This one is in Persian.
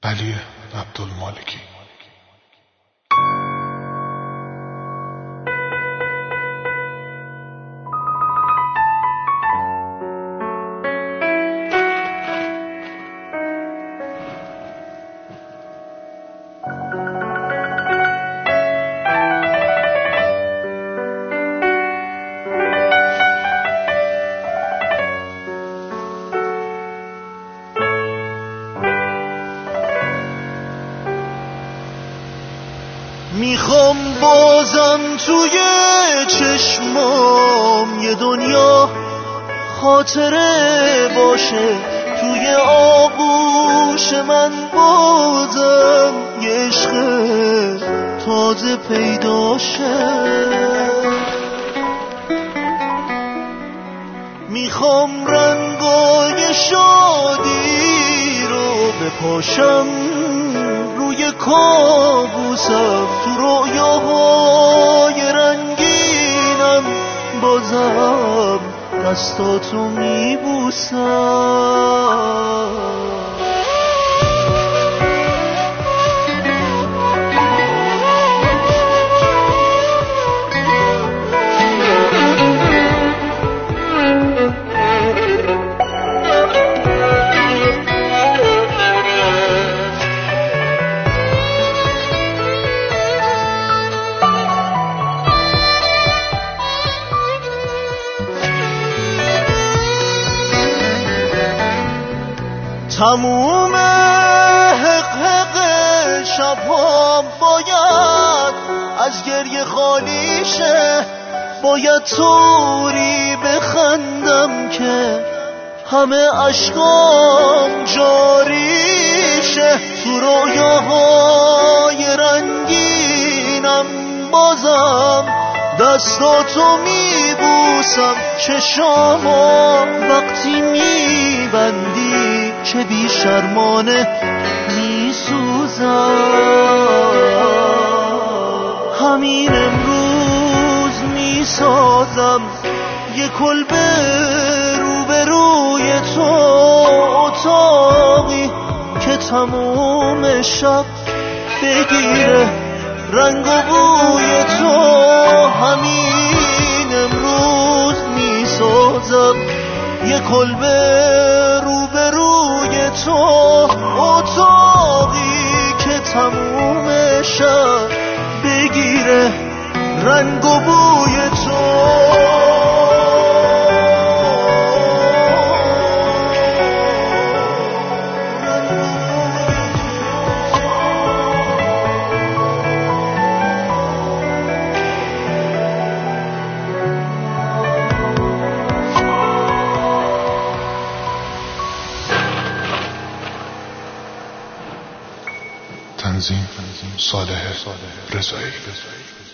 علی عبدالمالکی. میخوام بازم توی چشمام یه دنیا خاطره باشه، توی آغوش من بازم یه عشق تازه پیداشه. میخوام رنگای شادی رو بپاشم روی کابوسم، تو رویاهای رنگینم بازم دستاتو میبوسم. تموم حق شبام باید از گریه خالی شه، باید طوری بخندم که همه اشکام جاری شه. تو رویاهای رنگینم بازم دستاتو میبوسم، چشامو وقتی میبندی چه بی شرمانه میسوزم. همین امروز میسازم یه کلبه روبروی تو، اتاقی که تموم شب بگیره رنگ و بوی تو. همین امروز میسازم یه کلبه روبروی تو، اتاقی که تموم شب بگیره رنگ و بوی تو. تنظیم صالح رضایی.